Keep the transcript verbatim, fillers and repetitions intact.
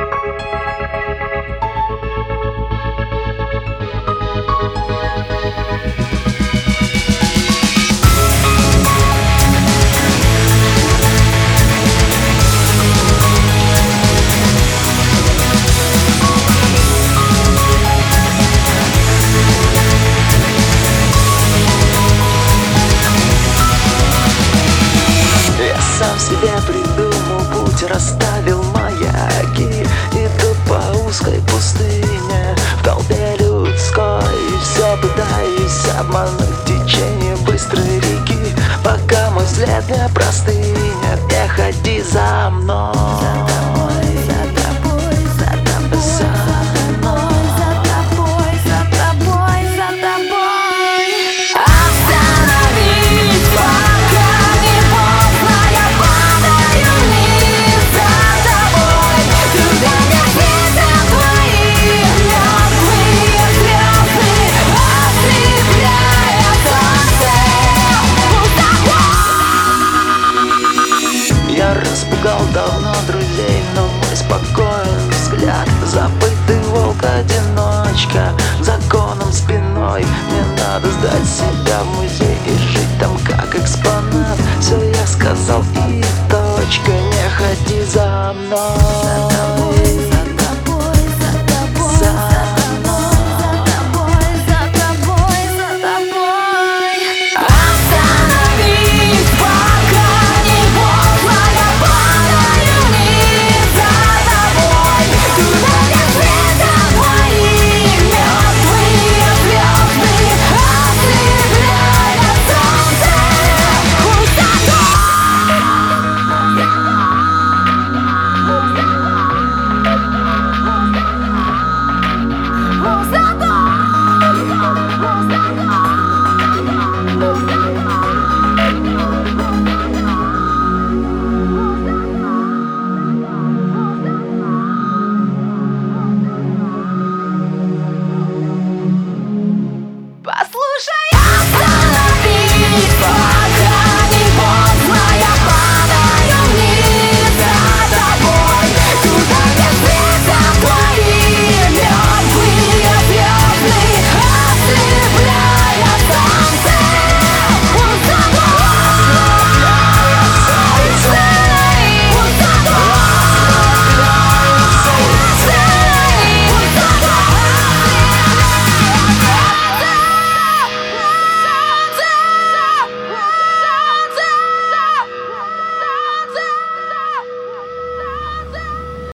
Сам себе придумал путь, расставил маяки. Иду по узкой пустыне в толпе людской. Все пытаюсь обмануть течение быстрой реки, пока мой взгляд не простынет. Не ходи за мной, за тобой, за тобой, за тобой, за мной, за тобой, за тобой, за тобой. Остановись, пока не поздно. Я падаю вниз за тобой. Туда, где светят твои мертвые звезды, ослепляя солнце. Я распугал давно друзей, но мой спокоен взгляд. Забытый волк-одиночка, законом спиной. Мне надо сдать себя в музей и жить там как экспонат. Все я сказал и точка, не ходи за мной.